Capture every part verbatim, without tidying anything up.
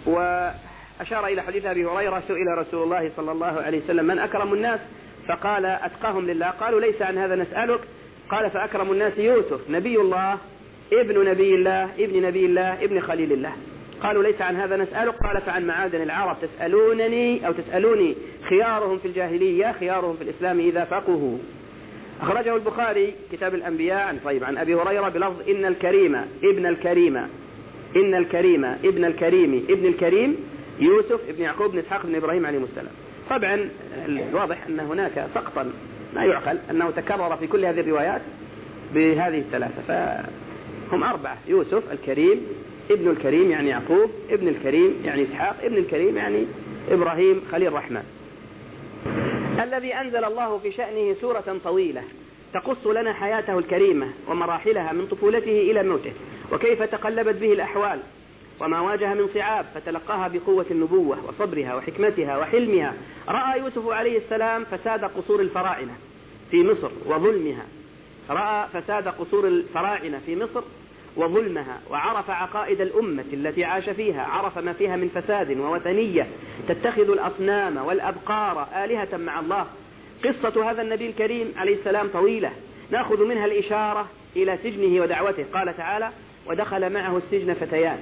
وأشار إلى حديث أبي هريرة: سئل رسول الله صلى الله عليه وسلم من أكرم الناس؟ فقال: أتقاهم لله. قالوا: ليس عن هذا نسألك. قال: فأكرم الناس يوسف نبي الله ابن نبي الله ابن نبي الله ابن خليل الله. قالوا: ليس عن هذا نسألك. قال: فعن معادن العرب تسألونني أو تسألوني خيارهم في الجاهلية خيارهم في الإسلام إذا فقهوا. أخرجه البخاري كتاب الأنبياء عن طيب عن أبي هريرة بلفظ: إن الكريم ابن الكريم إن الكريم ابن الكريم ابن الكريم يوسف ابن يعقوب بن إسحاق بن إبراهيم عليه السلام. طبعا الواضح أن هناك سقطا لا يعقل أنه تكرر في كل هذه الروايات بهذه الثلاثة، فهم أربعة: يوسف الكريم، ابن الكريم يعني يعقوب، ابن الكريم يعني إسحاق، ابن الكريم يعني إبراهيم خليل الرحمن. الذي أنزل الله في شأنه سورة طويلة تقص لنا حياته الكريمة ومراحلها من طفولته إلى موته، وكيف تقلبت به الأحوال وما واجه من صعاب فتلقاها بقوة النبوة وصبرها وحكمتها وحلمها. رأى يوسف عليه السلام فساد قصور الفراعنة في مصر وظلمها رأى فساد قصور الفراعنة في مصر وظلمها، وعرف عقائد الأمة التي عاش فيها، عرف ما فيها من فساد ووثنية تتخذ الأصنام والأبقار آلهة مع الله. قصة هذا النبي الكريم عليه السلام طويلة، نأخذ منها الإشارة إلى سجنه ودعوته. قال تعالى: ودخل معه السجن فتيان،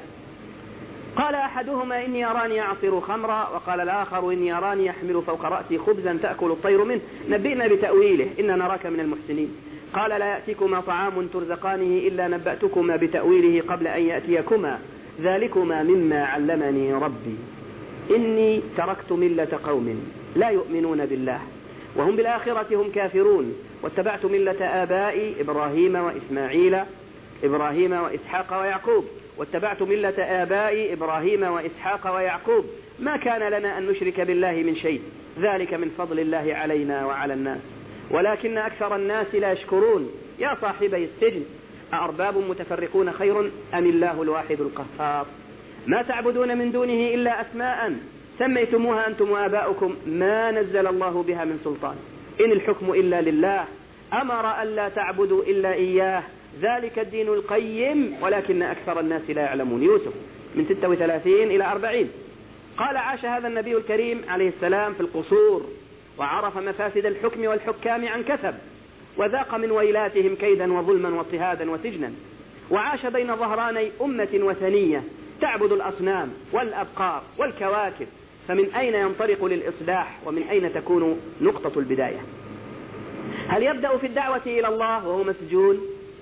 قال أحدهما: إني أراني أعصر خمرا، وقال الآخر: إني أراني أحمل فوق رأسي خبزا تأكل الطير منه، نبئنا بتأويله إنا نراك من المحسنين. قال: لا يأتيكما طعام ترزقانه إلا نبأتكما بتأويله قبل أن يأتيكما، ذلكما مما علمني ربي، إني تركت ملة قوم لا يؤمنون بالله وهم بالآخرة هم كافرون، واتبعت ملة آبائي إبراهيم وإسماعيل إبراهيم وإسحاق ويعقوب واتبعت ملة آبائي إبراهيم وإسحاق ويعقوب ما كان لنا أن نشرك بالله من شيء، ذلك من فضل الله علينا وعلى الناس ولكن أكثر الناس لا يشكرون. يا صاحبي السجن أأرباب متفرقون خير أم الله الواحد القهار؟ ما تعبدون من دونه إلا أسماء سميتموها أنتم وآباؤكم ما نزل الله بها من سلطان، إن الحكم إلا لله أمر ألا تعبدوا إلا إياه ذلك الدين القيم ولكن أكثر الناس لا يعلمون. يوسف من ستة وثلاثين إلى أربعين. قال: عاش هذا النبي الكريم عليه السلام في القصور، وعرف مفاسد الحكم والحكام عن كثب، وذاق من ويلاتهم كيدا وظلما واضطهادا وسجنا، وعاش بين ظهراني أمة وثنية تعبد الأصنام والأبقار والكواكب، فمن أين ينطلق للإصلاح ومن أين تكون نقطة البداية؟ هل يبدأ في الدعوة إلى الله وهو مسجون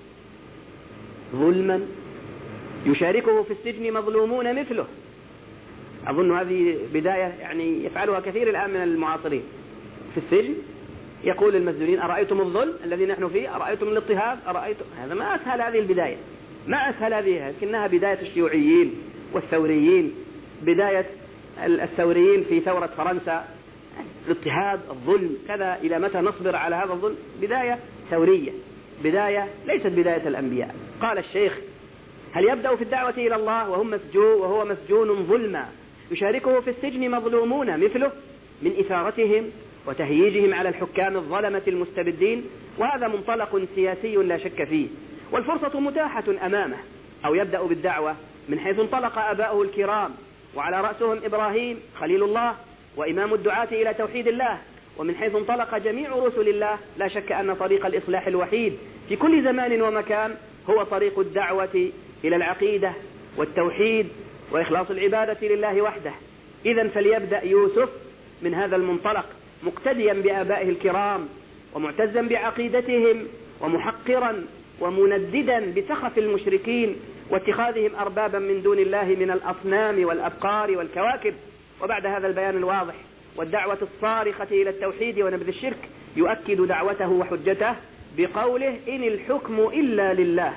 ظلما يشاركه في السجن مظلومون مثله؟ أظن هذه بداية يعني يفعلها كثير الآن من المعاصرين. في السجن يقول المسجونين: أرأيتم الظلم الذي نحن فيه؟ أرأيتم الاضطهاد؟ أرأيتم هذا؟ ما أسهل هذه البداية، ما أسهل هذه، لكنها بداية الشيوعيين والثوريين، بداية الثوريين في ثورة فرنسا، الاضطهاد الظلم كذا. إلى متى نصبر على هذا الظلم؟ بداية ثورية، بداية ليست بداية الأنبياء. قال الشيخ: هل يبدأ في الدعوة إلى الله وهم مسجون وهو مسجون ظلما يشاركه في السجن مظلومون مثله من إثارتهم وتهييجهم على الحكام الظلمة المستبدين؟ وهذا منطلق سياسي لا شك فيه، والفرصة متاحة أمامه. أو يبدأ بالدعوة من حيث انطلق آباؤه الكرام، وعلى رأسهم إبراهيم خليل الله وإمام الدعاة إلى توحيد الله، ومن حيث انطلق جميع رسل الله. لا شك أن طريق الإصلاح الوحيد في كل زمان ومكان هو طريق الدعوة إلى العقيدة والتوحيد وإخلاص العبادة لله وحده. إذن فليبدأ يوسف من هذا المنطلق، مقتديا بآبائه الكرام ومعتزا بعقيدتهم ومحقرا ومنددا بسخف المشركين واتخاذهم أربابا من دون الله من الأصنام والأبقار والكواكب. وبعد هذا البيان الواضح والدعوة الصارخة إلى التوحيد ونبذ الشرك يؤكد دعوته وحجته بقوله: إن الحكم إلا لله.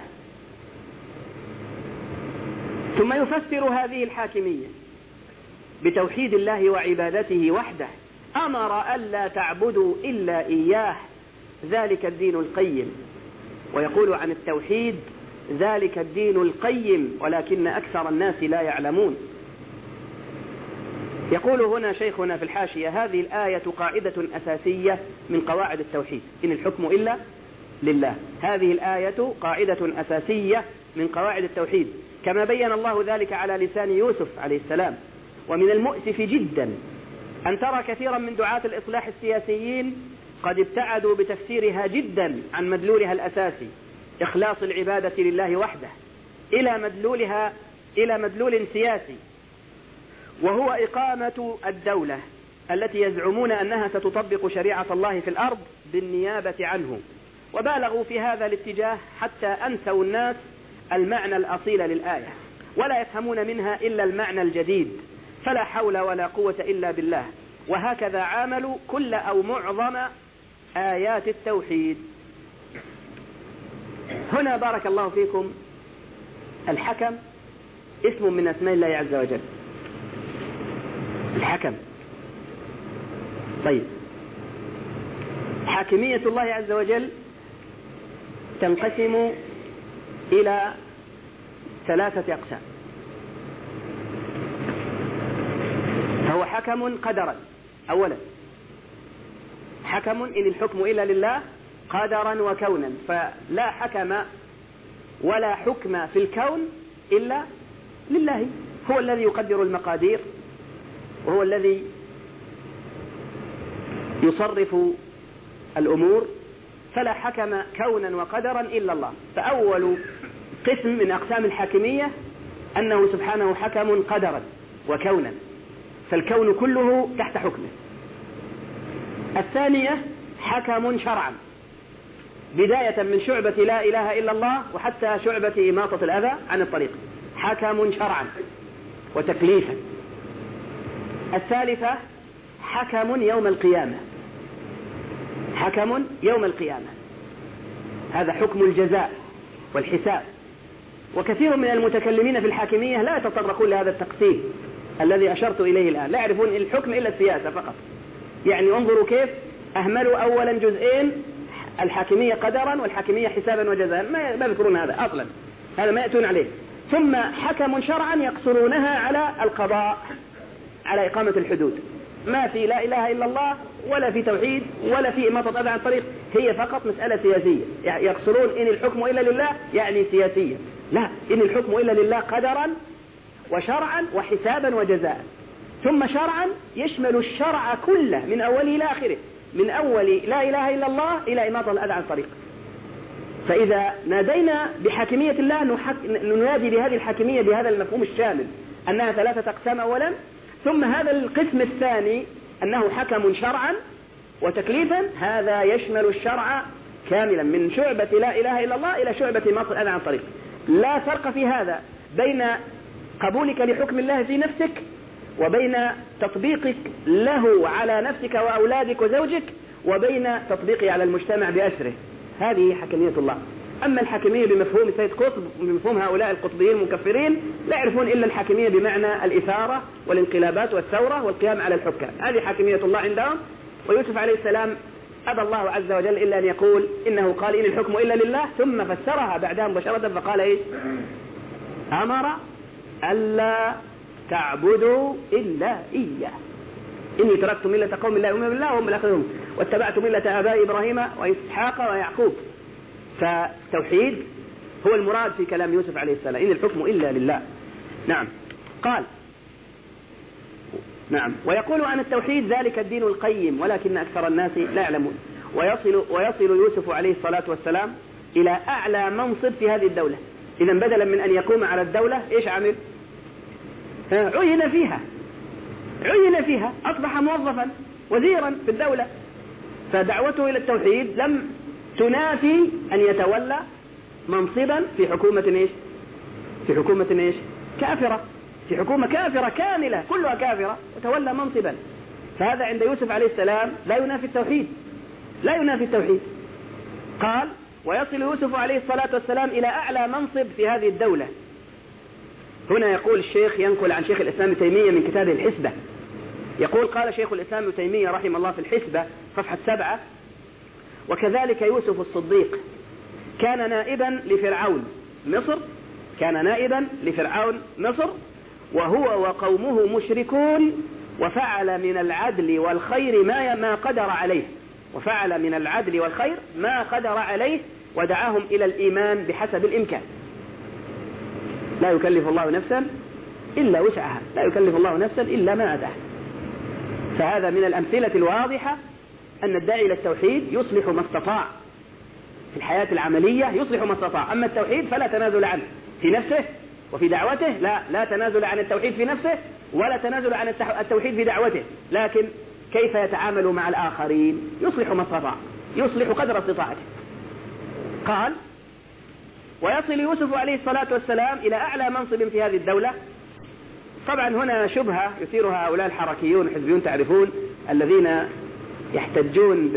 ثم يفسر هذه الحاكمية بتوحيد الله وعبادته وحده، أمر ألا تعبدوا إلا إياه ذلك الدين القيم، ويقول عن التوحيد: ذلك الدين القيم ولكن أكثر الناس لا يعلمون. يقول هنا شيخنا في الحاشية: هذه الآية قاعدة أساسية من قواعد التوحيد، إن الحكم إلا لله. هذه الآية قاعدة أساسية من قواعد التوحيد، كما بين الله ذلك على لسان يوسف عليه السلام ومن المؤسف جدا أن ترى كثيرا من دعاة الإصلاح السياسيين قد ابتعدوا بتفسيرها جدا عن مدلولها الأساسي، إخلاص العبادة لله وحده، إلى مدلولها إلى مدلول سياسي، وهو إقامة الدولة التي يزعمون أنها ستطبق شريعة الله في الأرض بالنيابة عنه. وبالغوا في هذا الاتجاه حتى أنسوا الناس المعنى الأصيل للآية، ولا يفهمون منها إلا المعنى الجديد، فلا حول ولا قوة إلا بالله. وهكذا عاملوا كل أو معظم آيات التوحيد. هنا بارك الله فيكم الحكم اسم من أسماء الله عز وجل، الحكم. طيب، حاكمية الله عز وجل تنقسم إلى ثلاثة أقسام. فهو حكم قدرا، أولا حكم إن الحكم إلا لله قدرا وكونا، فلا حكم ولا حكم في الكون إلا لله، هو الذي يقدر المقادير وهو الذي يصرف الأمور، فلا حكم كونا وقدرا إلا الله. فأول قسم من أقسام الحاكمية أنه سبحانه حكم قدرا وكونا، فالكون كله تحت حكمه. الثانية حكم شرعا، بداية من شعبة لا إله إلا الله وحتى شعبة إماطة الأذى عن الطريق، حكم شرعا وتكليفا. الثالثة حكم يوم القيامة، حكم يوم القيامة، هذا حكم الجزاء والحساب. وكثير من المتكلمين في الحاكمية لا يتطرقون لهذا التقسيم الذي أشرت إليه الآن، لا يعرفون الحكم إلا السياسة فقط. يعني انظروا كيف أهملوا أولا جزئين، الحاكمية قدرا والحاكمية حسابا وجزاء، ما يذكرون هذا أصلا، هذا ما يأتون عليه. ثم حكم شرعا يقصرونها على القضاء، على إقامة الحدود، ما في لا إله إلا الله ولا في توحيد ولا في إماطة أذى عن الطريق، هي فقط مسألة سياسية. يعني يقصرون إن الحكم إلا لله يعني سياسية، لا، إن الحكم إلا لله قدرا وشرعا وحسابا وجزاء. ثم شرعا يشمل الشرع كله من أوله إلى آخره، من أول لا إله إلا الله إلى إماطة الأذى عن الطريق. فإذا نادينا بحاكمية الله ننادي بهذه الحاكمية بهذا المفهوم الشامل أنها ثلاثة أقسام أولا، ثم هذا القسم الثاني أنه حكم شرعا وتكليفا، هذا يشمل الشرع كاملا من شعبة لا إله إلا الله إلى شعبة إماطة الأذى عن الطريق. لا فرق في هذا بين قبولك لحكم الله في نفسك وبين تطبيقك له على نفسك وأولادك وزوجك وبين تطبيقه على المجتمع بأسره. هذه حكمية الله. أما الحكمية بمفهوم سيد قطب بمفهوم هؤلاء القطبيين المكفرين لا يعرفون إلا الحكمية بمعنى الإثارة والانقلابات والثورة والقيام على الحكام، هذه حكمية الله عندهم. ويوسف عليه السلام أبى الله عز وجل إلا أن يقول إنه قال إن الحكم إلا لله، ثم فسرها بعدها مباشرة فقال إيش؟ أمر ألا تعبدوا إلا إياه، إني تركت ملة قوم لا يؤمنون بالله وهم بالآخرة واتبعت ملة آباء إبراهيم وإسحاق ويعقوب. فالتوحيد هو المراد في كلام يوسف عليه السلام، إن الحكم إلا لله. نعم. قال نعم ويقول عن التوحيد ذلك الدين القيم ولكن أكثر الناس لا يعلمون. ويصل, ويصل يوسف عليه الصلاة والسلام إلى أعلى منصب في هذه الدولة. إذا بدلا من أن يقوم على الدولة إيش عمل؟ عين فيها عين فيها أصبح موظفا وزيرا في الدولة. فدعوته إلى التوحيد لم تنافي أن يتولى منصبا في حكومة إيش؟ في حكومة إيش؟ كافرة، في حكومة كافرة كاملة كلها كافرة وتولى منصبا. فهذا عند يوسف عليه السلام لا ينافي التوحيد، لا ينافي التوحيد. قال ويصل يوسف عليه الصلاة والسلام إلى أعلى منصب في هذه الدولة. هنا يقول الشيخ ينقل عن شيخ الإسلام ابن تيمية من كتابه الحسبة، يقول قال شيخ الإسلام ابن تيمية رحمه الله في الحسبة صفحة سبعة: وكذلك يوسف الصديق كان نائبا لفرعون مصر كان نائبا لفرعون مصر وهو وقومه مشركون، وفعل من العدل والخير ما ما قدر عليه وفعل من العدل والخير ما قدر عليه ودعاهم إلى الإيمان بحسب الإمكان. لا يكلف الله نفسا إلا وسعها، لا يكلف الله نفسا إلا ما أتاها. فهذا من الأمثلة الواضحة أن الداعي إلى التوحيد يصلح ما استطاع في الحياة العملية، يصلح ما استطاع. أما التوحيد فلا تنازل عنه في نفسه وفي دعوته، لا لا تنازل عن التوحيد في نفسه ولا تنازل عن التوحيد في دعوته، لكن كيف يتعامل مع الآخرين يصلح ما استطاع، يصلح قدر استطاعته. قال: ويصل يوسف عليه الصلاة والسلام إلى أعلى منصب في هذه الدولة. طبعا هنا شبهة يثيرها هؤلاء الحركيون الحزبيون تعرفون، الذين يحتجون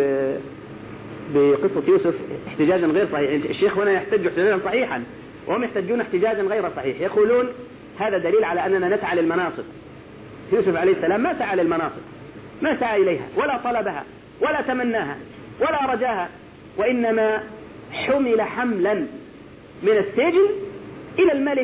بقصة يوسف احتجاجا غير صحيح. الشيخ هنا يحتج احتجاجا صحيحا وهم يحتجون احتجاجا غير صحيح، يقولون هذا دليل على أننا نسعى للمناصب. يوسف عليه السلام ما سعى للمناصب، ما سعى إليها ولا طلبها ولا تمناها ولا رجاها، وإنما حمل حملا من السجن إلى الملك.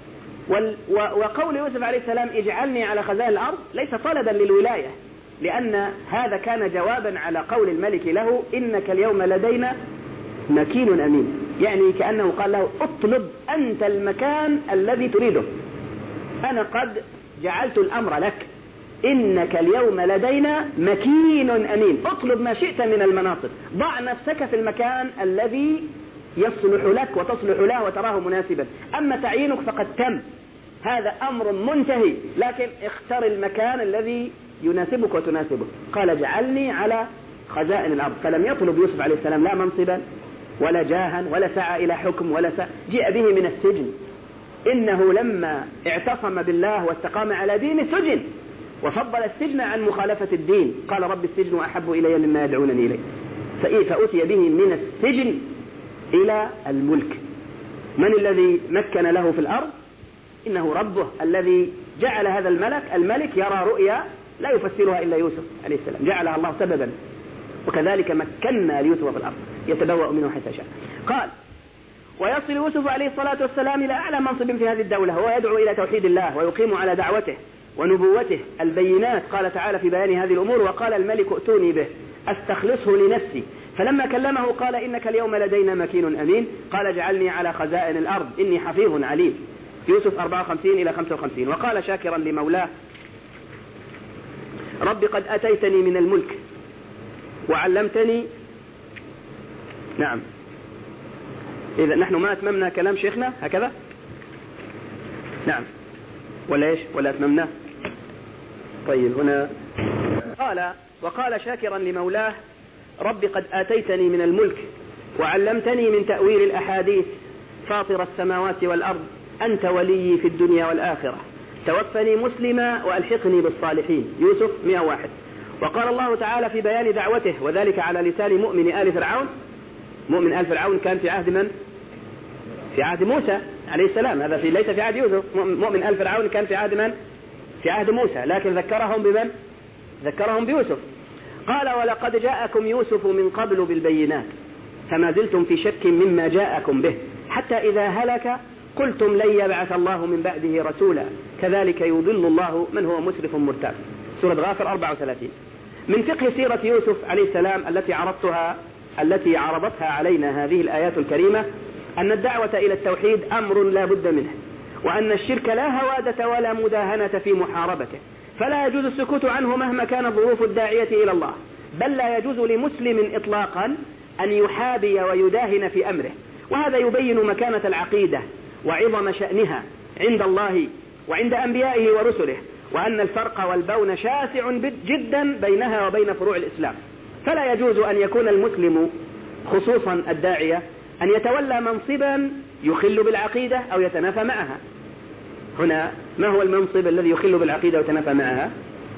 وقول يوسف عليه السلام اجعلني على خزائن الأرض ليس طلبا للولاية، لأن هذا كان جوابا على قول الملك له إنك اليوم لدينا مكين أمين، يعني كأنه قال له اطلب أنت المكان الذي تريده، أنا قد جعلت الأمر لك، إنك اليوم لدينا مكين أمين، اطلب ما شئت من المناصب، ضع نفسك في المكان الذي يصلح لك وتصلح له وتراه مناسبا، أما تعيينك فقد تم، هذا أمر منتهي، لكن اختر المكان الذي يناسبك وتناسبه. قال اجعلني على خزائن الأرض. فلم يطلب يوسف عليه السلام لا منصبا ولا جاها ولا سعى إلى حكم ولا سعى. جاء به من السجن، إنه لما اعتصم بالله واستقام على دينه سجن، وفضل السجن عن مخالفة الدين، قال رب السجن أحب إلي مما يدعونني إليه، فأتي به من السجن إلى الملك. من الذي مكن له في الأرض؟ إنه ربه الذي جعل هذا الملك الملك يرى رؤيا لا يفسرها إلا يوسف عليه السلام، جعلها الله سببا، وكذلك مكنا ليوسف في الأرض يتبوأ منه حيث شاء. قال: ويصل يوسف عليه الصلاة والسلام إلى أعلى منصب في هذه الدولة، هو يدعو إلى توحيد الله ويقيم على دعوته ونبوته البينات. قال تعالى في بيان هذه الأمور: وقال الملك ائتوني به أستخلصه لنفسي، فلما كلمه قال إنك اليوم لدينا مكين أمين، قال اجعلني على خزائن الأرض إني حفيظ عليم. يوسف أربعة وخمسين إلى خمسة وخمسين. وقال شاكرا لمولاه: رب قد أتيتني من الملك وعلمتني. نعم، إذا نحن ما أتممنا كلام شيخنا هكذا؟ نعم، ولا إيش؟ ولا أتممنا؟ طيب هنا قال: وقال شاكرا لمولاه: رب قد آتيتني من الملك وعلمتني من تأويل الأحاديث فاطر السماوات والأرض أنت ولي في الدنيا والآخرة توفني مسلما وألحقني بالصالحين. يوسف مئة وواحد. وقال الله تعالى في بيان دعوته وذلك على لسان مؤمن آل فرعون. مؤمن آل فرعون كان في عهد من؟ في عهد موسى عليه السلام، هذا في ليس في عهد يوسف. مؤمن آل فرعون كان في عهد من؟ في عهد موسى، لكن ذكرهم بمن؟ ذكرهم بيوسف. قال: ولقد جاءكم يوسف من قبل بالبينات فما زلتم في شك مما جاءكم به حتى إذا هلك قلتم لن يبعث الله من بعده رسولا كذلك يضل الله من هو مسرف مرتاب. سورة غافر أربعة وثلاثين. من فقه سيرة يوسف عليه السلام التي عرضتها التي عرضتها علينا هذه الآيات الكريمة أن الدعوة إلى التوحيد أمر لا بد منه، وأن الشرك لا هوادة ولا مداهنة في محاربته، فلا يجوز السكوت عنه مهما كانت ظروف الداعية إلى الله، بل لا يجوز لمسلم إطلاقا أن يحابي ويداهن في أمره. وهذا يبين مكانة العقيدة وعظم شأنها عند الله وعند أنبيائه ورسله، وأن الفرق والبون شاسع جدا بينها وبين فروع الإسلام. فلا يجوز أن يكون المسلم خصوصا الداعية أن يتولى منصبا يخل بالعقيدة أو يتنافى معها. هنا ما هو المنصب الذي يخل بالعقيدة ويتنافى معها؟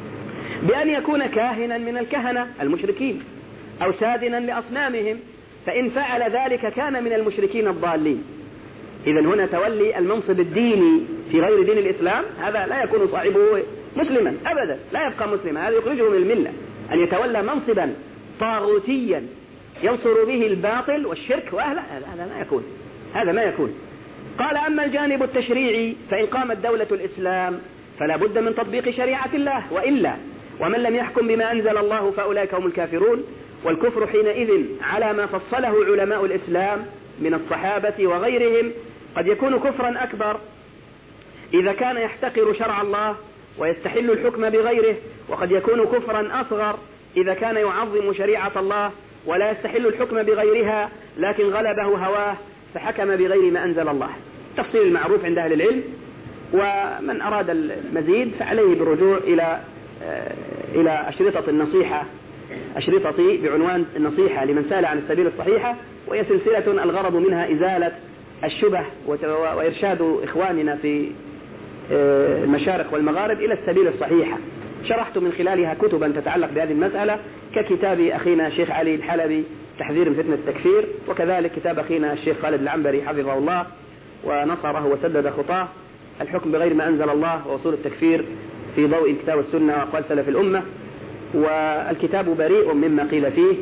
بأن يكون كاهنا من الكهنة المشركين أو سادنا لأصنامهم، فإن فعل ذلك كان من المشركين الضالين. إذا هنا تولي المنصب الديني في غير دين الإسلام هذا لا يكون صاحبه مسلما أبدا، لا يبقى مسلما، هذا يخرجه من الملة. أن يتولى منصبا طاغوتيا ينصر به الباطل والشرك وأهله هذا ما يكون، هذا ما يكون. قال: أما الجانب التشريعي فإن قامت دولة الإسلام فلا بد من تطبيق شريعة الله، وإلا ومن لم يحكم بما أنزل الله فأولئك هم الكافرون. والكفر حينئذ على ما فصله علماء الإسلام من الصحابة وغيرهم قد يكون كفرا أكبر إذا كان يحتقر شرع الله ويستحل الحكم بغيره، وقد يكون كفرا أصغر إذا كان يعظم شريعة الله ولا يستحل الحكم بغيرها لكن غلبه هواه فحكم بغير ما أنزل الله. تفصيل المعروف عند أهل العلم. ومن أراد المزيد فعليه بالرجوع إلى إلى أشرطة النصيحة، أشرطتي بعنوان النصيحة لمن سال عن السبيل الصحيحة، وهي سلسلة الغرض منها إزالة الشبه وإرشاد إخواننا في المشارق والمغارب إلى السبيل الصحيحة. شرحت من خلالها كتبا تتعلق بهذه المسألة ككتاب أخينا الشيخ علي الحلبي تحذير من فتنة التكفير، وكذلك كتاب أخينا الشيخ خالد العنبري حفظه الله ونصره وسدد خطاه الحكم بغير ما أنزل الله ووصول التكفير في ضوء الكتاب والسنة وأقوال سلف الأمة، والكتاب بريء مما قيل فيه،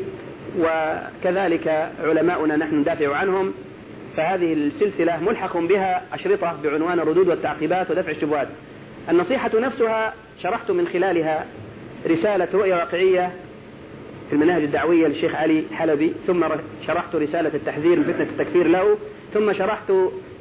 وكذلك علماؤنا نحن ندافع عنهم. فهذه السلسلة ملحق بها أشرطة بعنوان الردود والتعقيبات ودفع الشبهات. النصيحة نفسها شرحت من خلالها رسالة رؤية واقعية في المناهج الدعوية للشيخ علي حلبي، ثم شرحت رسالة التحذير من فتنة التكفير له، ثم شرحت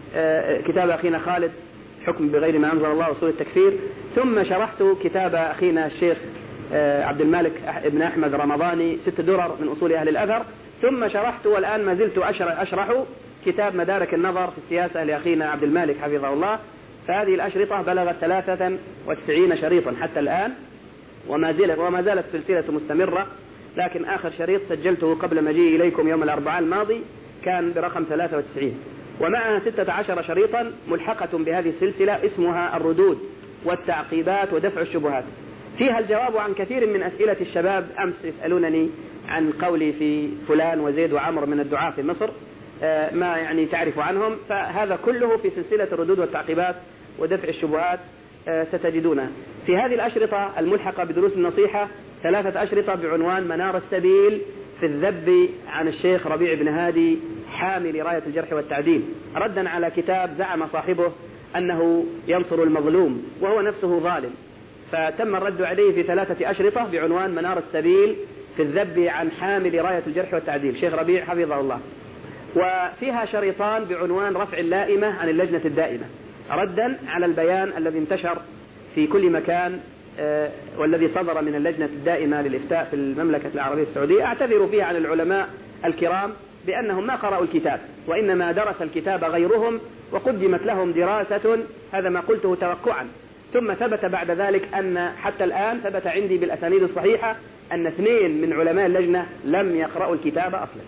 كتاب أخينا خالد حكم بغير ما أنزل الله وصول التكفير، ثم شرحت كتاب أخينا الشيخ عبد المالك ابن أحمد رمضاني ست درر من أصول أهل الأثر، ثم شرحت والآن ما زلت أشرح كتاب مدارك النظر في السياسة لأخينا عبد المالك حفظه الله. فهذه الأشرطة بلغت ثلاثة وتسعين شريطا حتى الآن، وما زالت وما زالت سلسلة مستمرة، لكن آخر شريط سجلته قبل مجيء إليكم يوم الأربعاء الماضي كان برقم ثلاثة وتسعين، ومعها ستة عشر شريطا ملحقة بهذه السلسلة اسمها الردود والتعقيبات ودفع الشبهات. فيها الجواب عن كثير من أسئلة الشباب. أمس يسألونني عن قولي في فلان وزيد وعمر من الدعاة في مصر ما يعني تعرف عنهم، فهذا كله في سلسلة الردود والتعقيبات ودفع الشبهات ستجدونها. في هذه الأشرطة الملحقة بدروس النصيحة ثلاثة أشرطة بعنوان منار السبيل في الذب عن الشيخ ربيع بن هادي حامل راية الجرح والتعديل، ردا على كتاب زعم صاحبه أنه ينصر المظلوم وهو نفسه ظالم، فتم الرد عليه في ثلاثة أشرطة بعنوان منار السبيل في الذب عن حامل راية الجرح والتعديل شيخ ربيع حفظه الله. وفيها شريطان بعنوان رفع اللائمة عن اللجنة الدائمة، ردا على البيان الذي انتشر في كل مكان آه والذي صدر من اللجنة الدائمة للإفتاء في المملكة العربية السعودية. أعتذر فيها عن العلماء الكرام بأنهم ما قرأوا الكتاب، وإنما درس الكتاب غيرهم وقدمت لهم دراسة، هذا ما قلته توقعا، ثم ثبت بعد ذلك أن حتى الآن ثبت عندي بالأسانيد الصحيحة أن اثنين من علماء اللجنة لم يقرأوا الكتاب أصلا،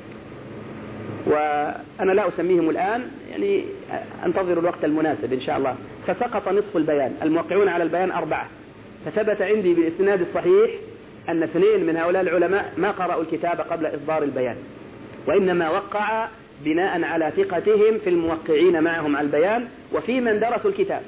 وأنا لا أسميهم الآن، يعني أنتظر الوقت المناسب إن شاء الله. فسقط نصف البيان، الموقعون على البيان أربعة، فثبت عندي بالإسناد الصحيح أن اثنين من هؤلاء العلماء ما قرأوا الكتاب قبل إصدار البيان، وإنما وقع بناء على ثقتهم في الموقعين معهم على البيان وفي من درسوا الكتاب.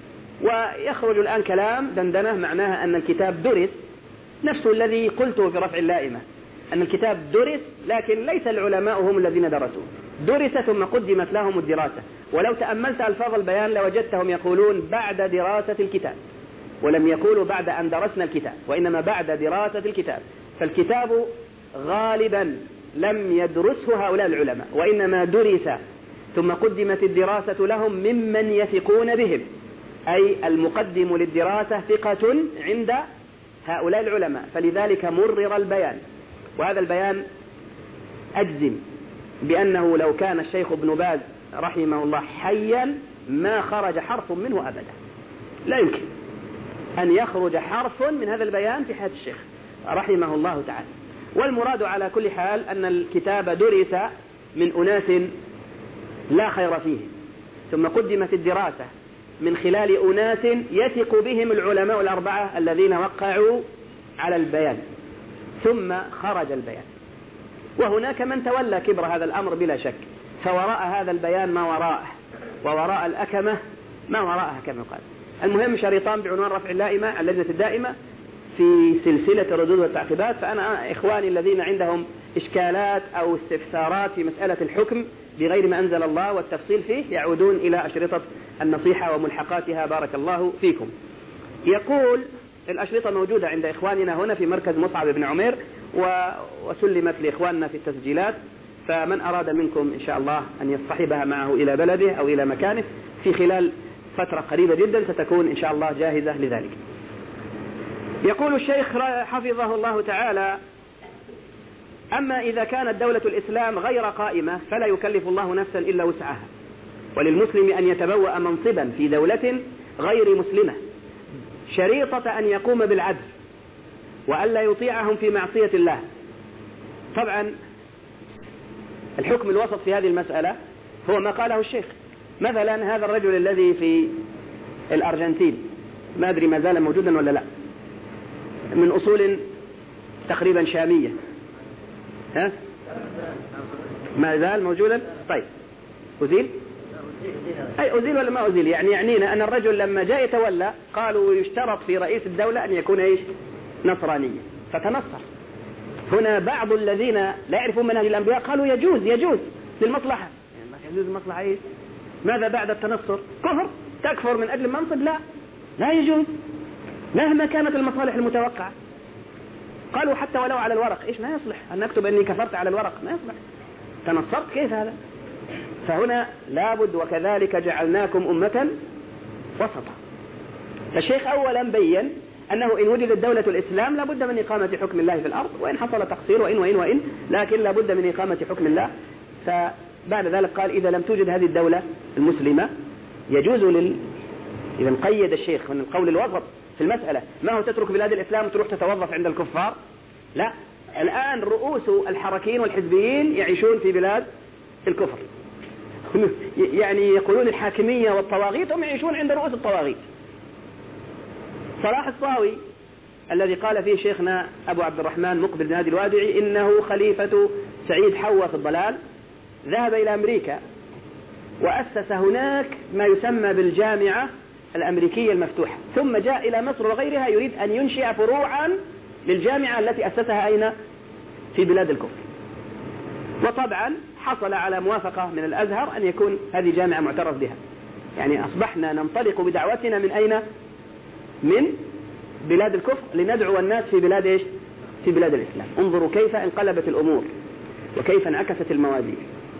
ويخرج الآن كلام دندنة معناها أن الكتاب درس، نفس الذي قلته في رفع اللائمة، أن الكتاب درس لكن ليس العلماء هم الذين درسوا، درس ثم قدمت لهم الدراسة. ولو تأملت ألفاظ البيان لوجدتهم يقولون بعد دراسة الكتاب، ولم يقولوا بعد أن درسنا الكتاب، وإنما بعد دراسة الكتاب. فالكتاب غالبا لم يدرسه هؤلاء العلماء، وإنما درس ثم قدمت الدراسة لهم ممن يثقون بهم، أي المقدم للدراسة ثقة عند هؤلاء العلماء، فلذلك مرر البيان. وهذا البيان أجزم بأنه لو كان الشيخ ابن باز رحمه الله حيا ما خرج حرف منه أبدا، لا يمكن أن يخرج حرف من هذا البيان في حياة الشيخ رحمه الله تعالى. والمراد على كل حال أن الكتاب درس من أناس لا خير فيه، ثم قدمت الدراسة من خلال أناس يثق بهم العلماء الأربعة الذين وقعوا على البيان، ثم خرج البيان. وهناك من تولى كبر هذا الأمر بلا شك، فوراء هذا البيان ما وراءه، ووراء الأكمة ما وراءها كما قال. المهم شريطان بعنوان رفع اللائمة عن اللجنة الدائمة في سلسلة الردود والتعقيبات. فأنا إخواني الذين عندهم إشكالات أو استفسارات في مسألة الحكم بغير ما أنزل الله والتفصيل فيه يعودون إلى أشرطة النصيحة وملحقاتها بارك الله فيكم. يقول الأشرطة موجودة عند إخواننا هنا في مركز مصعب بن عمير وسلمت لإخواننا في التسجيلات، فمن أراد منكم إن شاء الله أن يصطحبها معه إلى بلده أو إلى مكانه في خلال فترة قريبة جدا ستكون إن شاء الله جاهزة لذلك. يقول الشيخ حفظه الله تعالى: أما إذا كانت دولة الإسلام غير قائمة فلا يكلف الله نفسا إلا وسعها، وللمسلم أن يتبوأ منصبا في دولة غير مسلمة شريطة أن يقوم بالعدل وألا يطيعهم في معصية الله. طبعا الحكم الوسط في هذه المسألة هو ما قاله الشيخ. مثلا هذا الرجل الذي في الأرجنتين، ما أدري ما زال موجودا ولا لا، من أصول تقريبا شامية، ها؟ ما زال موجودا؟ طيب أزيل؟ أي أزيل ولا ما أزيل؟ يعني يعنينا أن الرجل لما جاء يتولى قالوا يشترط في رئيس الدولة أن يكون إيش؟ نصرانيا، فتنصر. هنا بعض الذين لا يعرفون منهج الأنبياء قالوا يجوز يجوز للمصلحة. يعني يجوز المصلحة إيش؟ ماذا بعد التنصر؟ كفر، تكفر من أجل المنصب؟ لا، لا يجوز مهما كانت المصالح المتوقعة. قالوا حتى ولو على الورق، إيش ما يصلح أن نكتب أني كفرت على الورق، ما يصلح، تنصرت كيف هذا؟ فهنا لابد وكذلك جعلناكم أمة وسطا. فالشيخ أولا بين أنه إن وجدت دولة الإسلام لابد من إقامة حكم الله في الأرض، وإن حصل تقصير وإن وإن وإن لكن لابد من إقامة حكم الله. فبعد ذلك قال إذا لم توجد هذه الدولة المسلمة يجوز لل إذا قيد الشيخ من القول الوسط في المسألة، ما هو تترك بلاد الإسلام وتروح تتوظف عند الكفار، لا، الآن رؤوس الحركيين والحزبيين يعيشون في بلاد الكفر، يعني يقولون الحاكمية والطواغيت، هم يعيشون عند رؤوس الطواغيت. صلاح الصاوي الذي قال فيه شيخنا أبو عبد الرحمن مقبل بن هادي الوادعي إنه خليفة سعيد حوا في الضلال، ذهب إلى أمريكا وأسس هناك ما يسمى بالجامعة الأمريكية المفتوحة، ثم جاء إلى مصر وغيرها يريد أن ينشئ فروعا للجامعة التي أسسها أين؟ في بلاد الكفر. وطبعا حصل على موافقة من الأزهر أن يكون هذه جامعة معترف بها، يعني أصبحنا ننطلق بدعوتنا من أين؟ من بلاد الكفر لندعو الناس في بلاد إيش؟ في بلاد الإسلام. انظروا كيف انقلبت الأمور وكيف انعكست الموازين.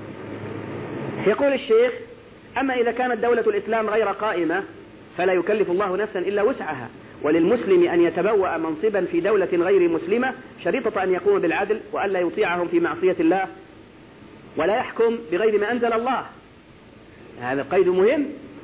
يقول الشيخ: أما إذا كانت دولة الإسلام غير قائمة فلا يكلف الله نفسا إلا وسعها، وللمسلم أن يتبوأ منصبا في دولة غير مسلمة شريطة أن يقوم بالعدل وألا يطيعهم في معصية الله ولا يحكم بغير ما أنزل الله. هذا قيد مهم،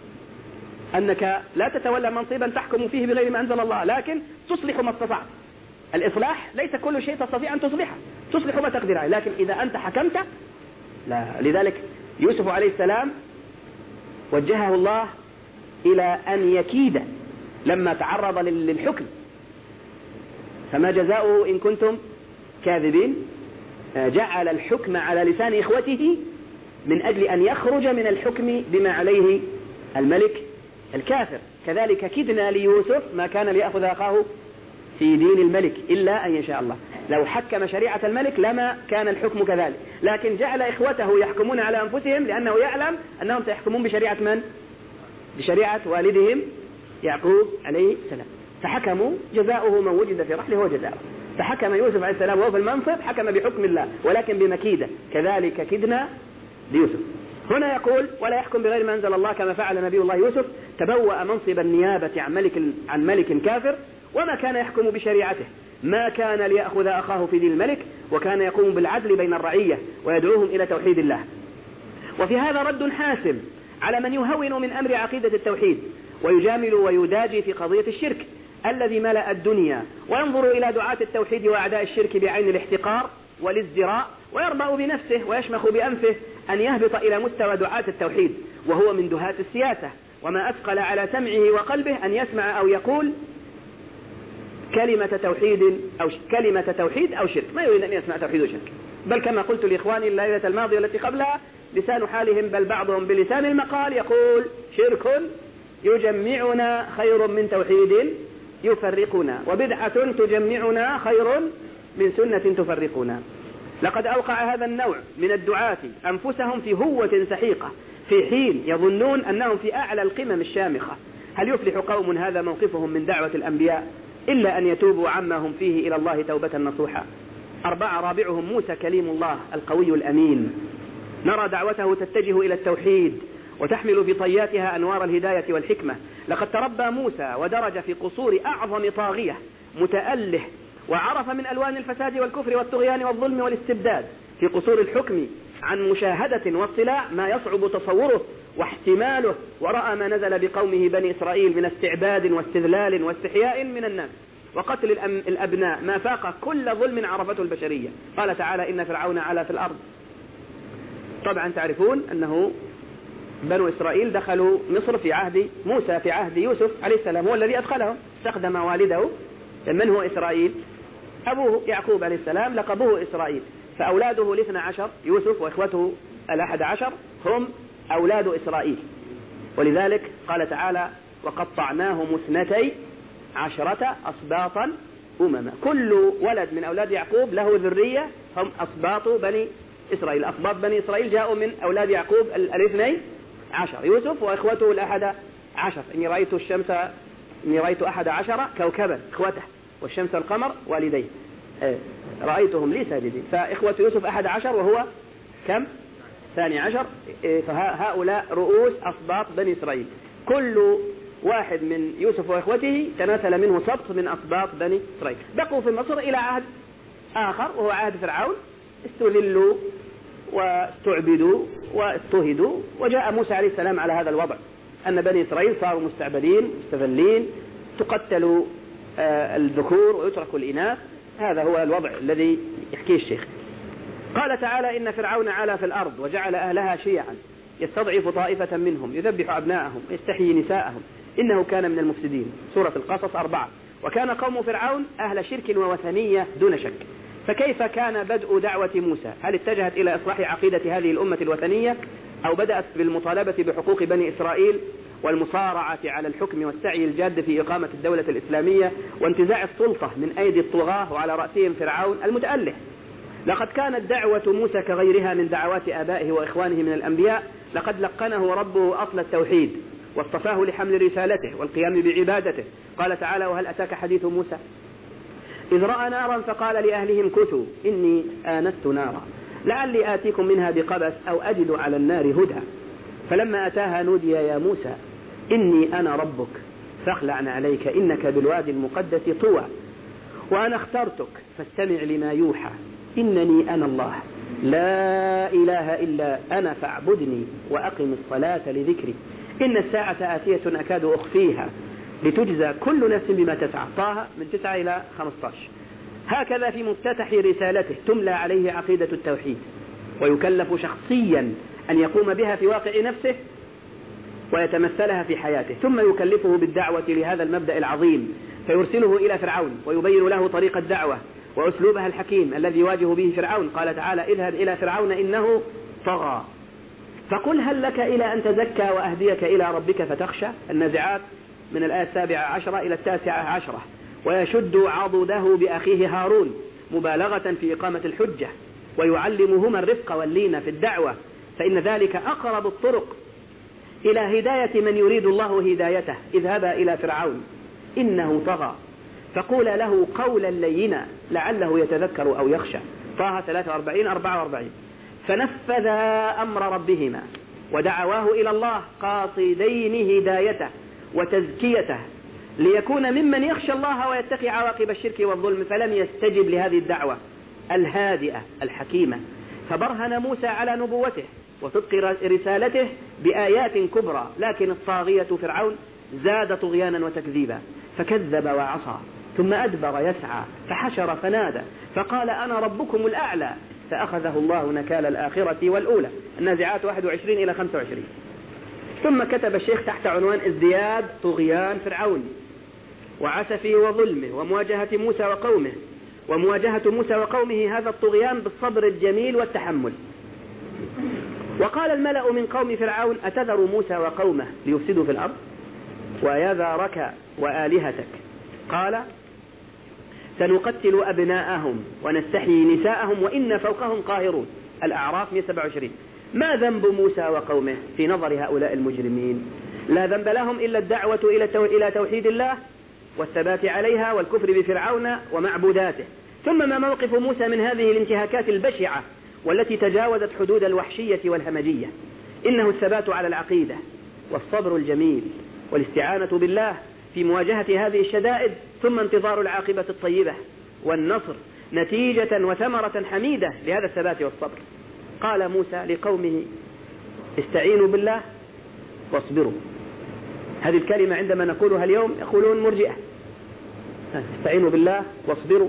أنك لا تتولى منصبا تحكم فيه بغير ما أنزل الله، لكن تصلح ما استطعت. الإصلاح ليس كل شيء تستطيع أن تصلحه، تصلح ما تقدر عليه، لكن إذا أنت حكمت لا. لذلك يوسف عليه السلام وجهه الله إلى أن يكيد لما تعرض للحكم، فما جزاؤه إن كنتم كاذبين؟ جعل الحكم على لسان إخوته من أجل أن يخرج من الحكم بما عليه الملك الكافر. كذلك كدنا ليوسف ما كان ليأخذ أخاه في دين الملك إلا أن يشاء الله، لو حكم شريعة الملك لما كان الحكم كذلك، لكن جعل إخوته يحكمون على أنفسهم لأنه يعلم أنهم سيحكمون بشريعة من؟ بشريعة والدهم يعقوب عليه السلام. فحكموا جزاؤه من وجد في رحله هو جزاؤه. فحكم يوسف عليه السلام وهو في المنصب حكم بحكم الله ولكن بمكيدة، كذلك كدنا ليوسف. هنا يقول: ولا يحكم بغير ما أنزل الله كما فعل نبي الله يوسف، تبوأ منصب النيابة عن ملك عن ملك كافر وما كان يحكم بشريعته، ما كان ليأخذ أخاه في دين الملك، وكان يقوم بالعدل بين الرعية ويدعوهم إلى توحيد الله. وفي هذا رد حاسم على من يهون من أمر عقيدة التوحيد ويجامل ويداجي في قضية الشرك الذي ملأ الدنيا، وينظر إلى دعاة التوحيد وأعداء الشرك بعين الاحتقار والازدراء، ويربأ بنفسه ويشمخ بأنفه أن يهبط إلى مستوى دعاة التوحيد، وهو من دهاة السياسة، وما أثقل على سمعه وقلبه أن يسمع أو يقول كلمة توحيد أو كلمة توحيد أو شرك، ما يريد أن يسمع توحيد وشرك. بل كما قلت لإخواني الليلة الماضية التي قبلها، لسان حالهم بل بعضهم بلسان المقال يقول شرك يجمعنا خير من توحيد يفرقنا، وبدعة تجمعنا خير من سنة تفرقنا. لقد أوقع هذا النوع من الدعاة أنفسهم في هوة سحيقة في حين يظنون أنهم في أعلى القمم الشامخة. هل يفلح قوم هذا موقفهم من دعوة الأنبياء إلا أن يتوبوا عما هم فيه إلى الله توبة نصوحا؟ أربعة رابعهم موسى كليم الله القوي الأمين، نرى دعوته تتجه إلى التوحيد وتحمل في طياتها أنوار الهداية والحكمة. لقد تربى موسى ودرج في قصور أعظم طاغية متأله، وعرف من ألوان الفساد والكفر والطغيان والظلم والاستبداد في قصور الحكم عن مشاهدة واطلاع ما يصعب تصوره واحتماله، ورأى ما نزل بقومه بني إسرائيل من استعباد واستذلال واستحياء من الناس وقتل الأبناء ما فاق كل ظلم عرفته البشرية. قال تعالى: إن فرعون علا في الأرض. طبعا تعرفون أنه بنو إسرائيل دخلوا مصر في عهد موسى، في عهد يوسف عليه السلام، هو الذي أدخلهم، استخدم والده. من هو إسرائيل؟ أبوه يعقوب عليه السلام لقبوه إسرائيل، فأولاده الاثنى عشر يوسف وإخوته الأحد عشر هم أولاد إسرائيل. ولذلك قال تعالى: وقطعناهم اثنتي عشرة أسباطا أمما. كل ولد من أولاد يعقوب له ذرية هم أسباط بني إسرائيل. أسباط بني إسرائيل جاءوا من أولاد يعقوب الاثني عشر، يوسف وإخوته الأحد عشر. إني رأيت الشمس إني رأيت أحد عشر كوكبا، إخوته، والشمس والقمر والديه، رأيتهم لي ساجدين. فإخوة يوسف أحد عشر وهو كم؟ ثاني عشر. فهؤلاء رؤوس أسباط بني إسرائيل. كل واحد من يوسف وإخوته تناسل منه سبط من أسباط بني إسرائيل. بقوا في مصر إلى عهد آخر وهو عهد فرعون، استذلوا واستعبدوا واضطهدوا، وجاء موسى عليه السلام على هذا الوضع، أن بني إسرائيل صاروا مستعبدين مستذلين، تقتلوا الذكور ويتركوا الإناث. هذا هو الوضع الذي يحكيه الشيخ. قال تعالى: إن فرعون علا في الأرض وجعل أهلها شيعا يستضعف طائفة منهم يذبح أبناءهم ويستحيي نساءهم إنه كان من المفسدين. سورة القصص أربعة. وكان قوم فرعون أهل شرك ووثنية دون شك. فكيف كان بدء دعوة موسى؟ هل اتجهت إلى إصلاح عقيدة هذه الأمة الوثنية، أو بدأت بالمطالبة بحقوق بني إسرائيل والمصارعة على الحكم والسعي الجاد في إقامة الدولة الإسلامية وانتزاع السلطة من أيدي الطغاة وعلى رأسهم فرعون المتأله؟ لقد كانت دعوة موسى كغيرها من دعوات آبائه وإخوانه من الأنبياء. لقد لقنه ربه أصل التوحيد واصطفاه لحمل رسالته والقيام بعبادته. قال تعالى: وهل أتاك حديث موسى إذ رأى نارا فقال لأهلهم كثوا إني آنست نارا لعلي آتيكم منها بقبس أو أجد على النار هدى فلما أتاها نودي يا موسى إني أنا ربك فاخلع عليك إنك بالوادي المقدس طوى وأنا اخترتك فاستمع لما يوحى إنني أنا الله لا إله إلا أنا فاعبدني وأقم الصلاة لذكري إن الساعة آتية أكاد أخفيها لتجزى كل نفس بما تسعى. طه من تسعة إلى خمسة عشر. هكذا في مفتتح رسالته تملى عليه عقيدة التوحيد، ويكلف شخصيا أن يقوم بها في واقع نفسه ويتمثلها في حياته، ثم يكلفه بالدعوة لهذا المبدأ العظيم، فيرسله إلى فرعون ويبين له طريق الدعوة وأسلوبها الحكيم الذي يواجه به فرعون. قال تعالى: اذهب إلى فرعون إنه طغى فقل هل لك إلى أن تزكى وأهديك إلى ربك فتخشى. النازعات من الآية السابعة عشرة إلى التاسعة عشرة. ويشد عضده بأخيه هارون مبالغة في إقامة الحجة ويعلمهما الرفق واللين في الدعوة، فإن ذلك أقرب الطرق إلى هداية من يريد الله هدايته. اذهبا إلى فرعون إنه طغى فقول له قولا لينا لعله يتذكر أو يخشى. طه ثلاثة وأربعين أربعة وأربعين. فنفذا أمر ربهما ودعواه إلى الله قاصدين هدايته وتزكيته ليكون ممن يخشى الله ويتقي عواقب الشرك والظلم، فلم يستجب لهذه الدعوة الهادئة الحكيمة، فبرهن موسى على نبوته وصدق رسالته بآيات كبرى، لكن الطاغية فرعون زاد طغيانا وتكذيبا فكذب وعصى ثم أدبر يسعى فحشر فنادى فقال أنا ربكم الأعلى فأخذه الله نكال الآخرة والأولى. النازعات واحد وعشرين إلى خمسة وعشرين. ثم كتب الشيخ تحت عنوان ازدياد طغيان فرعون وعسفه وظلمه ومواجهة موسى وقومه ومواجهة موسى وقومه هذا الطغيان بالصبر الجميل والتحمل. وقال الملأ من قوم فرعون أتذر موسى وقومه ليفسدوا في الأرض ويذرك وآلهتك قال سنقتل أبناءهم ونستحيي نساءهم وإن فوقهم قاهرون. الأعراف مئة وسبعة وعشرين. ما ذنب موسى وقومه في نظر هؤلاء المجرمين؟ لا ذنب لهم إلا الدعوة إلى توحيد الله والثبات عليها والكفر بفرعون ومعبوداته. ثم ما موقف موسى من هذه الانتهاكات البشعة والتي تجاوزت حدود الوحشية والهمجية؟ إنه الثبات على العقيدة والصبر الجميل والاستعانة بالله في مواجهة هذه الشدائد، ثم انتظار العاقبة الطيبة والنصر نتيجة وثمرة حميدة لهذا الثبات والصبر. قال موسى لقومه استعينوا بالله واصبروا. هذه الكلمة عندما نقولها اليوم يقولون مرجئة. استعينوا بالله واصبروا،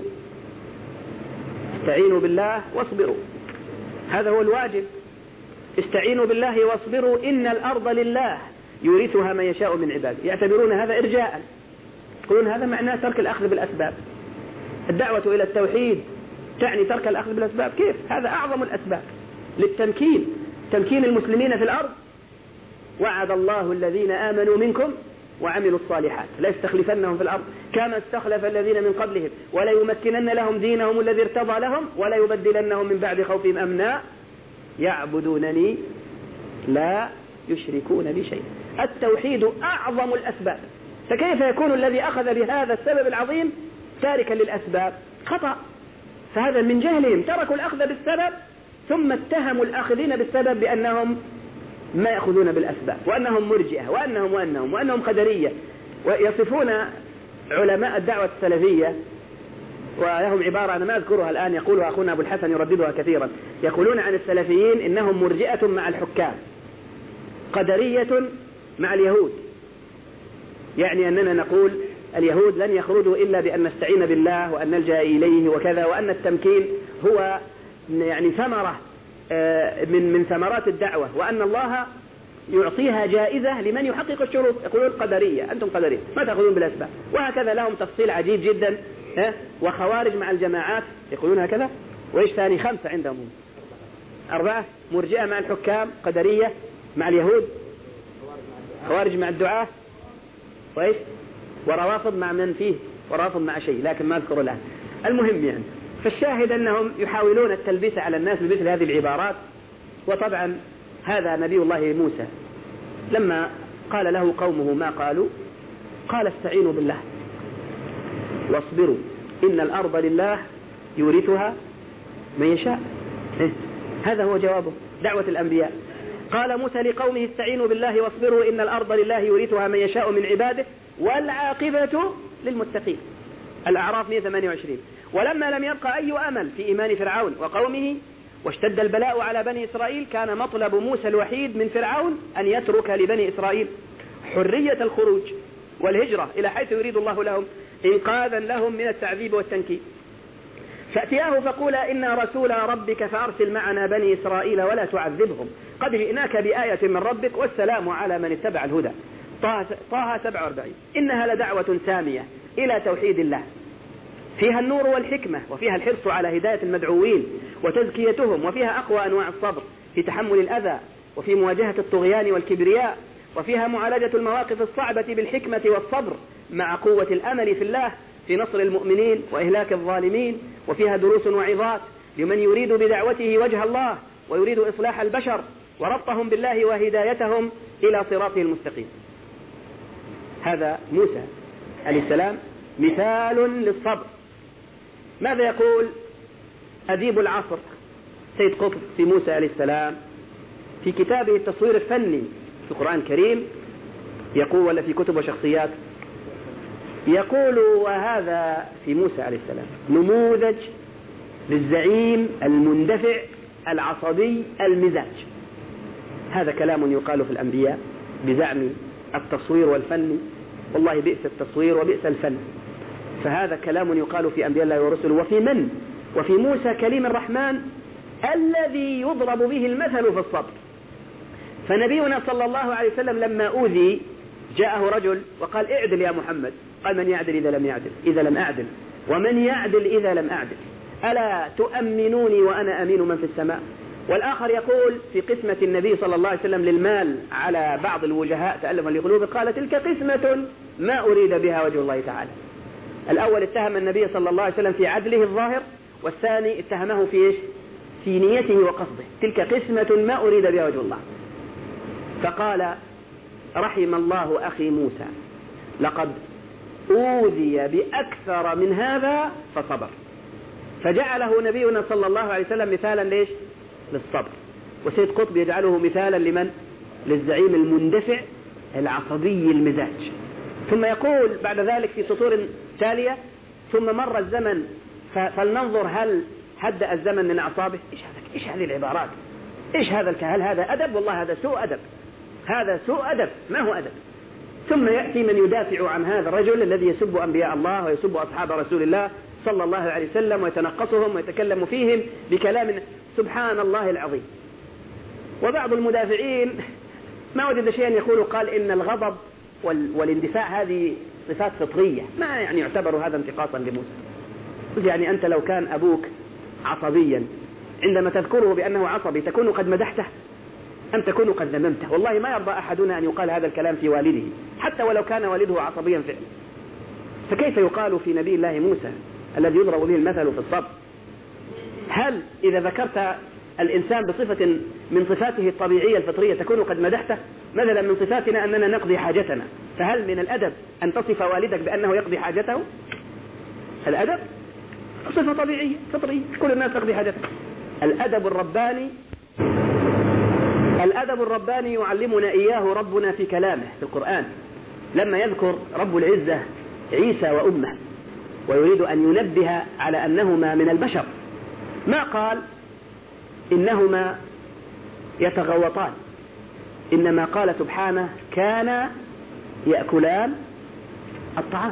استعينوا بالله واصبروا، هذا هو الواجب. استعينوا بالله واصبروا إن الأرض لله يورثها من يشاء من عباده. يعتبرون هذا إرجاء، يقولون هذا معناه ترك الأخذ بالأسباب. الدعوة إلى التوحيد تعني ترك الأخذ بالأسباب؟ كيف؟ هذا أعظم الأسباب للتمكين، تمكين المسلمين في الأرض. وعد الله الذين آمنوا منكم وعملوا الصالحات لا يستخلفنهم في الأرض كما استخلف الذين من قبلهم ولا يمكنن لهم دينهم الذي ارتضى لهم ولا يبدلنهم من بعد خوفهم أمنا يعبدونني لا يشركون بي شيئا. التوحيد أعظم الأسباب، فكيف يكون الذي أخذ بهذا السبب العظيم تاركا للأسباب؟ خطأ. فهذا من جهلهم، تركوا الأخذ بالسبب ثم اتهموا الآخذين بالسبب بأنهم ما يأخذون بالأسباب، وأنهم مرجئة، وأنهم وأنهم وأنهم قدرية. ويصفون علماء الدعوة السلفية ولهم عبارة أنا ما أذكرها الآن، يقولها أخونا أبو الحسن يرددها كثيرا، يقولون عن السلفيين إنهم مرجئة مع الحكام، قدرية مع اليهود. يعني أننا نقول اليهود لن يخرجوا إلا بأن نستعين بالله وأن نلجأ إليه وكذا، وأن التمكين هو يعني ثمرة من من ثمرات الدعوة، وأن الله يعطيها جائزة لمن يحقق الشروط. يقولون قدرية، أنتم قدرية ما تأخذون بالأسباب. وهكذا لهم تفصيل عجيب جدا. وخوارج مع الجماعات يقولون هكذا. وإيش ثاني؟ خمسة عندهم، أربعة. مرجئة مع الحكام، قدرية مع اليهود، خوارج مع الدعاة، وإيش وروافض مع من فيه، وروافض مع شيء لكن ما أذكر الآن. المهم يعني، فالشاهد أنهم يحاولون التلبيس على الناس بمثل هذه العبارات. وطبعا هذا نبي الله موسى لما قال له قومه ما قالوا، قال استعينوا بالله واصبروا إن الأرض لله يورثها من يشاء. هذا هو جوابه، دعوة الأنبياء. قال موسى لقومه استعينوا بالله واصبروا إن الأرض لله يورثها من يشاء من عباده والعاقبة للمتقين. الأعراف مئة وثمانية وعشرين. ولما لم يبقى أي أمل في إيمان فرعون وقومه واشتد البلاء على بني إسرائيل، كان مطلب موسى الوحيد من فرعون أن يترك لبني إسرائيل حرية الخروج والهجرة إلى حيث يريد الله لهم إنقاذا لهم من التعذيب والتنكيل. فأتياه فقولا إنا رسول ربك فأرسل معنا بني إسرائيل ولا تعذبهم قد جئناك بآية من ربك والسلام على من اتبع الهدى. طه سبعة وأربعين. إنها لدعوة سامية إلى توحيد الله فيها النور والحكمة، وفيها الحرص على هداية المدعوين وتزكيتهم، وفيها أقوى أنواع الصبر في تحمل الأذى وفي مواجهة الطغيان والكبرياء، وفيها معالجة المواقف الصعبة بالحكمة والصبر مع قوة الأمل في الله في نصر المؤمنين وإهلاك الظالمين، وفيها دروس وعظات لمن يريد بدعوته وجه الله ويريد إصلاح البشر وربطهم بالله وهدايتهم إلى صراطه المستقيم. هذا موسى عليه السلام مثال للصبر. ماذا يقول أديب العصر سيد قطب في موسى عليه السلام في كتابه التصوير الفني في القرآن الكريم؟ يقول ولا في كتب وشخصيات؟ يقول وهذا في موسى عليه السلام نموذج للزعيم المندفع العصبي المزاج. هذا كلام يقال في الأنبياء بزعم التصوير والفن، والله بئس التصوير وبئس الفن. فهذا كلام يقال في أنبياء الله ورسله وفي من؟ وفي موسى كليم الرحمن الذي يضرب به المثل في الصبر. فنبينا صلى الله عليه وسلم لما أوذي جاءه رجل وقال اعدل يا محمد، قال من يعدل إذا لم يعدل إذا لم أعدل ومن يعدل إذا لم أعدل ألا تؤمنوني وأنا أمين من في السماء. والآخر يقول في قسمة النبي صلى الله عليه وسلم للمال على بعض الوجهاء تألفا لقلوب، قال تلك قسمة ما أريد بها وجه الله تعالى. الأول اتهم النبي صلى الله عليه وسلم في عدله الظاهر، والثاني اتهمه في إيش؟ في نيته وقصده. تلك قسمة ما أريد بها وجه الله. فقال رحم الله أخي موسى لقد أوذي بأكثر من هذا فصبر. فجعله نبينا صلى الله عليه وسلم مثالا ليش؟ للصبر. وسيد قطب يجعله مثالا لمن؟ للزعيم المندفع العصبي المزاج. ثم يقول بعد ذلك في سطور تالية: ثم مر الزمن فلننظر هل هدأ الزمن من أعصابه. إيش هذا؟ إيش هذه العبارات؟ إيش هذا الكهل؟ هذا أدب؟ والله هذا سوء أدب، هذا سوء أدب، ما هو أدب. ثم يأتي من يدافع عن هذا الرجل الذي يسب أنبياء الله ويسب أصحاب رسول الله صلى الله عليه وسلم ويتنقصهم ويتكلم فيهم بكلام سبحان الله العظيم. وبعض المدافعين ما وجد شيئا يقول، قال إن الغضب والاندفاع هذه صفات فطرية، ما يعني يعتبر هذا انتقاصا لموسى. يعني أنت لو كان أبوك عصبيا عندما تذكره بأنه عصبي تكون قد مدحته أم تكون قد ذممته؟ والله ما يرضى أحدنا أن يقال هذا الكلام في والده حتى ولو كان والده عصبيا فعلا، فكيف يقال في نبي الله موسى الذي يضرب به المثل في الصبر؟ هل إذا ذكرت الإنسان بصفة من صفاته الطبيعية الفطرية تكون قد مدحته؟ مثلا من صفاتنا أننا نقضي حاجتنا، فهل من الأدب أن تصف والدك بأنه يقضي حاجته؟ الأدب صفة طبيعية فطرية، كل الناس تقضي حاجتها. الأدب الرباني الأدب الرباني يعلمنا إياه ربنا في كلامه في القرآن، لما يذكر رب العزة عيسى وأمه ويريد أن ينبه على أنهما من البشر، ما قال إنهما يتغوطان، إنما قال سبحانه كانا يأكلان الطعام،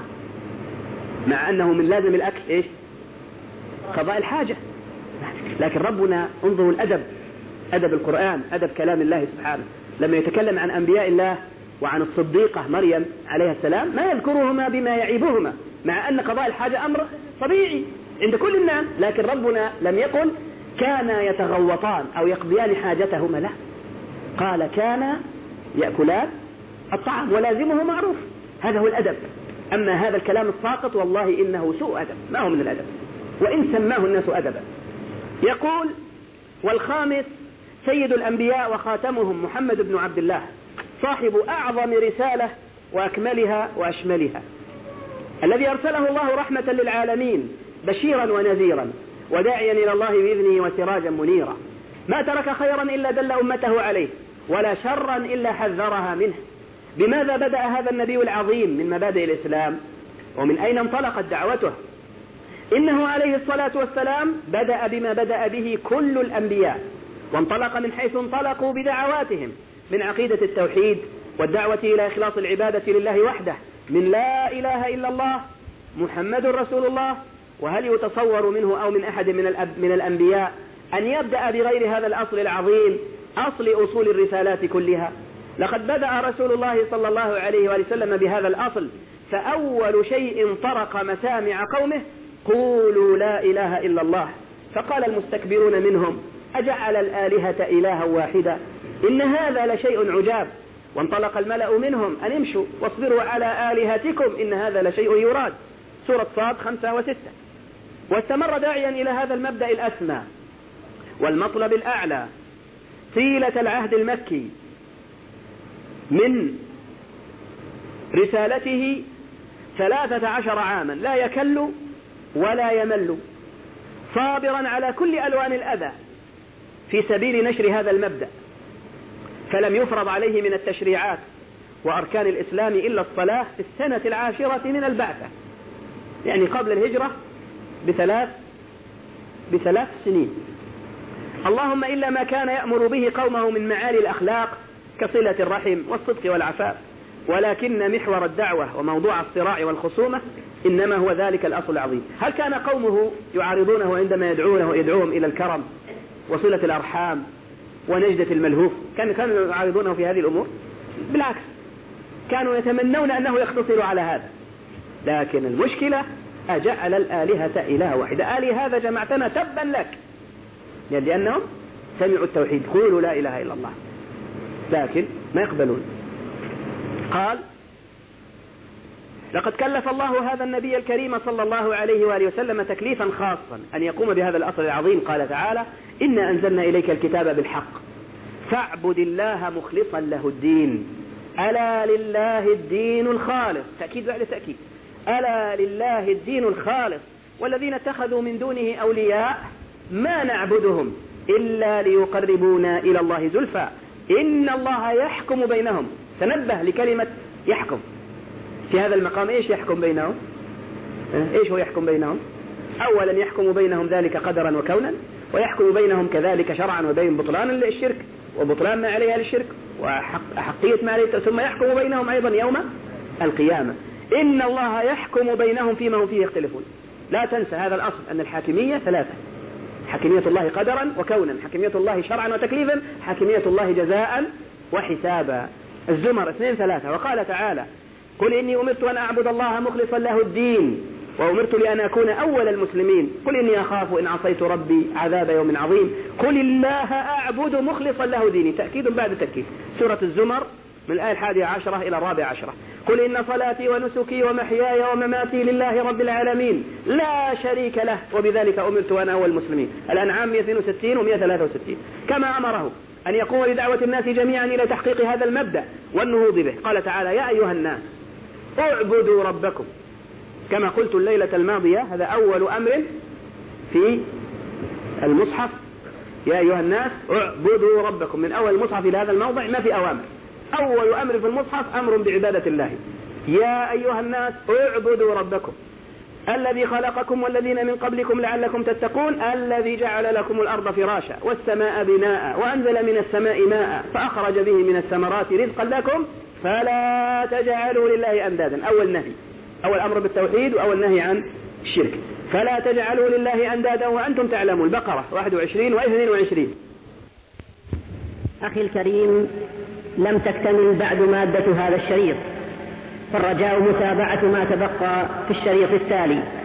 مع أنه من لازم الأكل إيش؟ قضاء الحاجة. لكن ربنا انظروا الأدب، أدب القرآن، أدب كلام الله سبحانه، لما يتكلم عن أنبياء الله وعن الصديقة مريم عليها السلام ما يذكرهما بما يعيبهما، مع أن قضاء الحاجة أمر طبيعي عند كل الناس، لكن ربنا لم يقل كانا يتغوطان أو يقضيان حاجتهما، لا، قال كانا يأكلان الطعام ولازمه معروف. هذا هو الأدب. أما هذا الكلام الساقط والله إنه سوء أدب، ما هو من الأدب وإن سماه الناس أدبا. يقول: والخامس سيد الأنبياء وخاتمهم محمد بن عبد الله صاحب أعظم رسالة وأكملها وأشملها، الذي أرسله الله رحمة للعالمين بشيرا ونذيرا وداعيا إلى الله بإذنه وسراجا منيرا، ما ترك خيرا إلا دل أمته عليه ولا شرا إلا حذرها منه. بماذا بدأ هذا النبي العظيم من مبادئ الإسلام؟ ومن أين انطلقت دعوته؟ إنه عليه الصلاة والسلام بدأ بما بدأ به كل الأنبياء، وانطلق من حيث انطلقوا بدعواتهم، من عقيدة التوحيد والدعوة إلى إخلاص العبادة لله وحده، من لا إله إلا الله محمد رسول الله. وهل يتصور منه أو من أحد من, الأب من الأنبياء أن يبدأ بغير هذا الأصل العظيم، أصل أصول الرسالات كلها؟ لقد بدأ رسول الله صلى الله عليه وسلم بهذا الأصل، فأول شيء طرق مسامع قومه قولوا لا إله إلا الله. فقال المستكبرون منهم أجعل الآلهة إلها واحدا إن هذا لشيء عجاب. وانطلق الملأ منهم أن امشوا واصبروا على آلهتكم إن هذا لشيء يراد. سورة صاد خمسة وستة. واستمر داعيا إلى هذا المبدأ الأسمى والمطلب الأعلى طيلة العهد المكي من رسالته ثلاثة عشر عاما، لا يكل ولا يمل، صابرا على كل ألوان الأذى في سبيل نشر هذا المبدأ. فلم يفرض عليه من التشريعات وأركان الإسلام إلا الصلاة في السنة العاشرة من البعثة، يعني قبل الهجرة بثلاث بثلاث سنين، اللهم إلا ما كان يأمر به قومه من معالي الأخلاق كصلة الرحم والصدق والعفاف، ولكن محور الدعوة وموضوع الصراع والخصومة إنما هو ذلك الأصل العظيم. هل كان قومه يعارضونه عندما يدعونه يدعوهم إلى الكرم وصلة الأرحام ونجدة الملهوف؟ كان كانوا يعارضونه في هذه الأمور؟ بالعكس، كانوا يتمنون أنه يختصر على هذا. لكن المشكلة أجعل الآلهة إله واحدة، آلي هذا جمعتنا تبا لك، يعني لأنهم سمعوا التوحيد قولوا لا إله إلا الله، لكن ما يقبلون. قال: لقد كلف الله هذا النبي الكريم صلى الله عليه وآله وسلم تكليفا خاصا أن يقوم بهذا الأصل العظيم. قال تعالى: إنا أنزلنا إليك الكتاب بالحق فاعبد الله مخلصا له الدين ألا لله الدين الخالص. تأكيد بعد تأكيد، ألا لله الدين الخالص والذين اتخذوا من دونه أولياء ما نعبدهم إلا ليقربونا إلى الله زلفى إن الله يحكم بينهم. تنبه لكلمة يحكم في هذا المقام. إيش يحكم بينهم؟ إيش هو يحكم بينهم؟ أولا يحكم بينهم ذلك قدرا وكونا، ويحكم بينهم كذلك شرعا وبين بطلان للشرك وبطلان ما عليها للشرك وحقية ما عليها، ثم يحكم بينهم أيضا يوم القيامة. إن الله يحكم بينهم فيما هم فيه يختلفون. لا تنسى هذا الأصل، أن الحاكمية ثلاثة: حاكمية الله قدرا وكونا، حاكمية الله شرعا وتكليفا، حاكمية الله جزاء وحسابا. الزمر اثنين ثلاثة. وقال تعالى: قل إني أمرت أن أعبد الله مخلصا له الدين وأمرت لأن أكون أول المسلمين. قل إني أخاف إن عصيت ربي عذاب يوم عظيم. قل الله أعبد مخلصا له ديني. تأكيد بعد تأكيد. سورة الزمر من الآية الحادية عشرة إلى الرابعة عشرة. قل إن صلاتي ونسكي ومحياي ومماتي لله رب العالمين لا شريك له وبذلك أمرت وأنا أول المسلمين. الأنعام مئة واثنين وستين ومئة وثلاثة وستين. كما أمره أن يقوم بدعوة الناس جميعا إلى تحقيق هذا المبدأ والنهوض به. قال تعالى: يا أيها الناس اعبدوا ربكم. كما قلت الليلة الماضية، هذا أول أمر في المصحف. يا أيها الناس اعبدوا ربكم. من أول المصحف إلى هذا الموضع ما في أوامر. أول أمر في المصحف أمر بعبادة الله. يا أيها الناس اعبدوا ربكم الذي خلقكم والذين من قبلكم لعلكم تتقون الذي جعل لكم الأرض فراشا والسماء بناء وأنزل من السماء ماء فأخرج به من الثمرات رزقا لكم فلا تجعلوا لله أندادا. أول نهي، أول أمر بالتوحيد وأول نهي عن الشرك. فلا تجعلوا لله أندادا وأنتم تعلمون. البقرة واحد وعشرين واثنين وعشرين. أخي الكريم، لم تكتمل بعد مادة هذا الشريط، فالرجاء متابعة ما تبقى في الشريط التالي.